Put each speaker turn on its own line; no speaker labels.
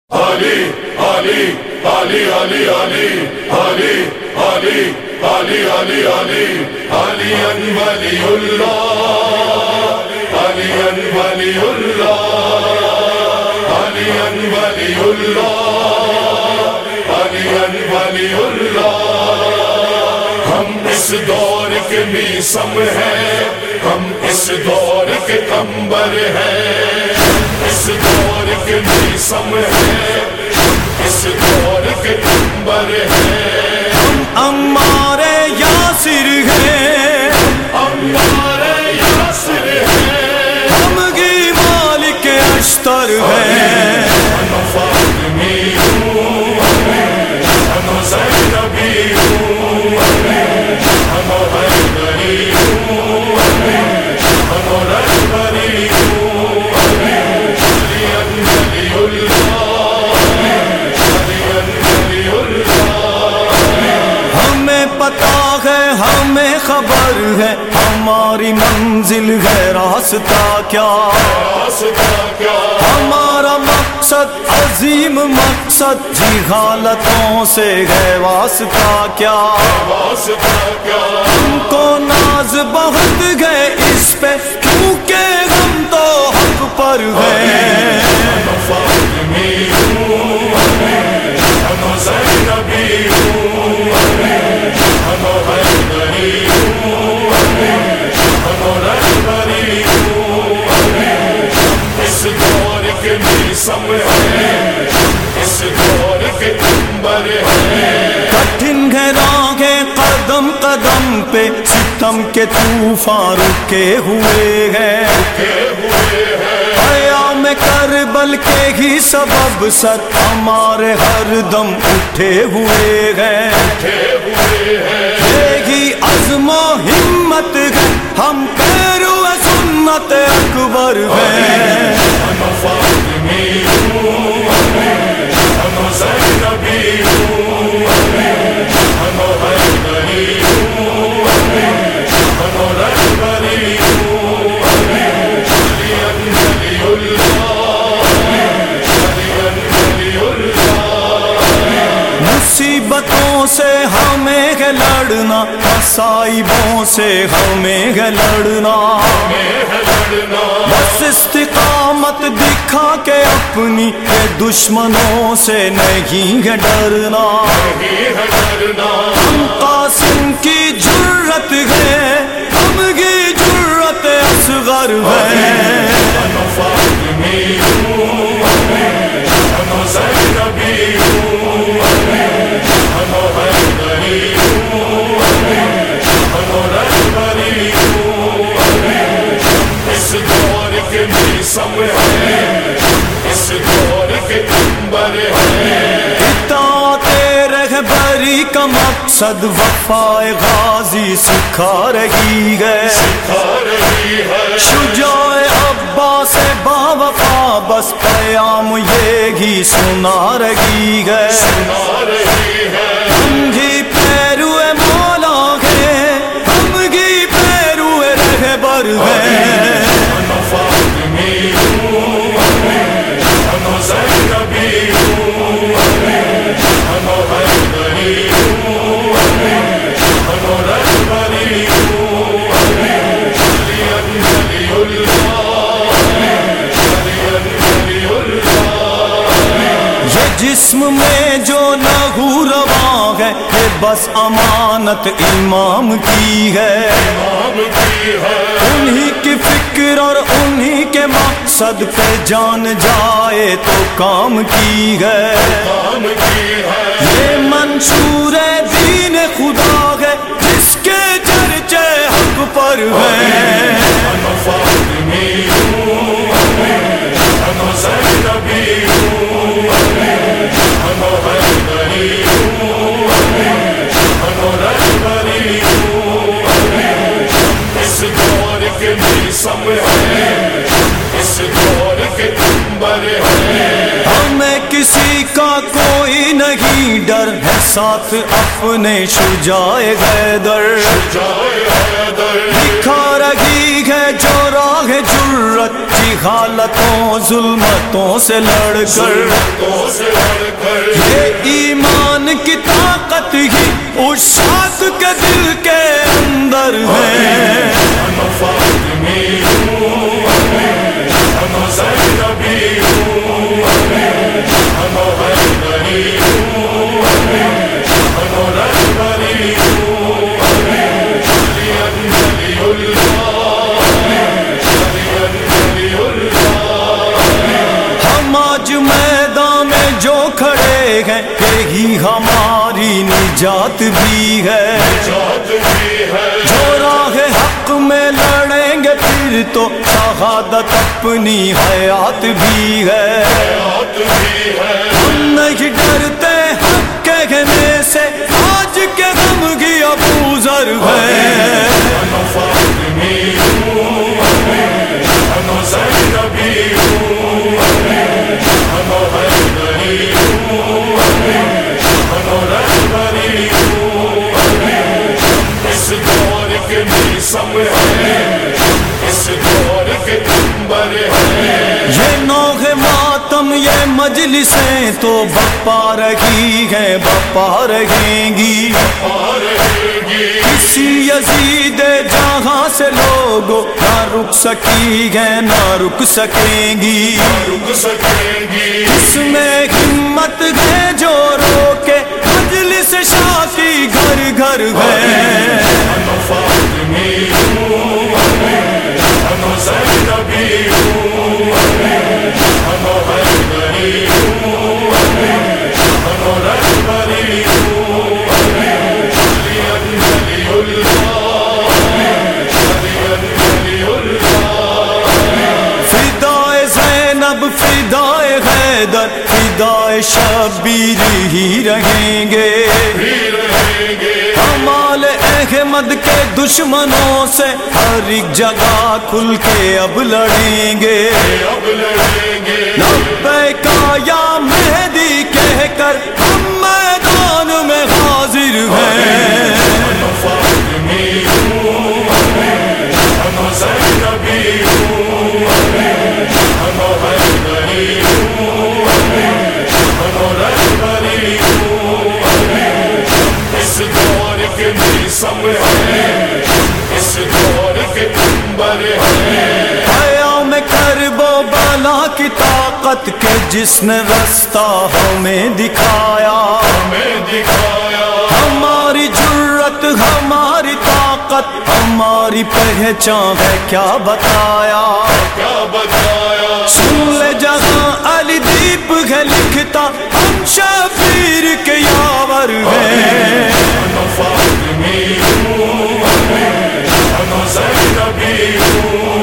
علی علی علی علی علی علی علی علی علی علی علی ولی اللہ علی ولی اللہ علی ولی اللہ علی ولی اللہ ہم اس دور کے میسم ہیں، ہم اس دور کے قمبر ہیں، اس دور کے میسم ہیں، اس دور کے قمبر ہیں،
عمار یاسر ہیں،
عمار یاسر ہیں،
ہم کی مالک اشتر ہیں،
ہم فاطمی ہوں، ہم زینبی ہوں، ہم حیدری ہوں، ہم رہبری ہوں، علی ولی اللہ
ہمیں پتہ ہے، ہمیں خبر ہے، ہماری منزل ہے، راستہ کیا،
راستہ کیا،
ہمارا مقصد عظیم مقصد، جی حالتوں سے ہے واسطہ کیا،
واسطہ کیا،
ہم کو ناز بہت گئے اس پہ کیونکہ ہم تو حق پر ہیں،
ہم فاطمی ہوں، ہم زینبی ہوں، ہم حیدری ہوں، ہم رہبری ہوں، اس دور کے میسم ہیں، اس دور کے قمبر ہیں،
کٹھن ہے راہیں قدم قدم پہ، ستم کے طوفان رکے ہوئے ہیں، قیام کربل کے ہی سبب سر ہمارے ہر دم اٹھے ہوئے ہیں، یہی عزم و ہمت ہے، ہم پیرو سنت اکبر ہیں،
ہم فاطمی ہوں، ہم زینبی ہوں، ہم حیدری ہوں، ہم رہبری ہوں، علی ولی اللہ علی ولی اللہ
مصیبتوں سے ہمیں ہے لڑنا، مصائبوں سے ہمیں ہے لڑنا، بس استقامت دکھا کے اپنی کے دشمنوں سے نہیں ہے ڈرنا، ہم قاسم کی جرت ہے، ہم کی جرت اصغر ہے،
ہم فاطمی ہوں، ہم زینبی ہوں، ہم حیدری ہوں، ہم رہبری ہوں، اس دور کے میسم ہیں، اس دور کے قمبر ہیں،
اطاعت رہبری کا مقصد وفائے غازی سکھا رہی ہے،
سکھا رہی ہے،
شجاع عباس باوفا بس پیام یہی سنا رہی ہے،
سنا رہی ہے،
ہم ہی پیرو مولا ہیں، ہم ہی پیرو رہبر ہیں،
ہم فاطمی ہوں، ہم زینبی ہوں، ہم حیدری ہوں، ہم رہبری ہوں، علی ولی اللہ علی ولی اللہ
یہ جسم میں جو لہو رواں ہے، یہ بس امانت امام کی ہے،
امام کی ہے،
انہی کی فکر اور انہی کے مقصد پہ جان جائے تو کام کی ہے،
کام کی ہے،
یہ منشور دین خدا ہے جس کے چرچے حق پر ہیں،
ہم فاطمی ہوں، ہم زینبی ہوں، ہم حیدری ہوں، ہم رہبری ہوں، اس دور کے میسم ہیں، اس دور کے قمبر ہیں،
ہمیں کسی کا کوئی نہیں ڈر ہے، ساتھ اپنے شجاع حیدر،
جائے حیدر
دکھا رہی ہے جو راہ جرت، جہالتوں ظلمتوں سے لڑ کر یہ ایمان کی طاقت ہی اس شخص کے دل کے اندر ہے. ہم آج میدان میں جو کھڑے ہیں یہی ہماری نجات بھی ہے. جو راہ حق میں لڑیں گے پھر تو شہادت اپنی حیات بھی ہے. ہم نہیں ڈرتے حق کہنے سے آج کے غم کی ابو ذر ہے. یہ نوح ماتم یہ مجلسیں تو بپا رہی ہیں بپا رہیں گی. کسی یزید جہاں سے لوگوں نہ رک سکی ہیں نہ رک سکیں گی. اس میں ہمت ہے جو روکے مجلس شاہ کی گھر گھر ہے. فدائے زینب فدائے حیدر فدائے شبیر ہی رہیں گے. کمال احمد کے دشمنوں سے ہر ایک جگہ کھل کے اب لڑیں گے. لبیک یا مہدی کہہ کر ہم میدان میں حاضر ہیں. قیام کرب و بلا کی طاقت کے جس نے رستہ ہمیں دکھایا. ہماری جرت ہماری طاقت ہماری پہچان ہے کیا بتایا. سن لے جہاں علی دیپ ہے لکھتا ہم شبیر کے یاور ہیں.
I'm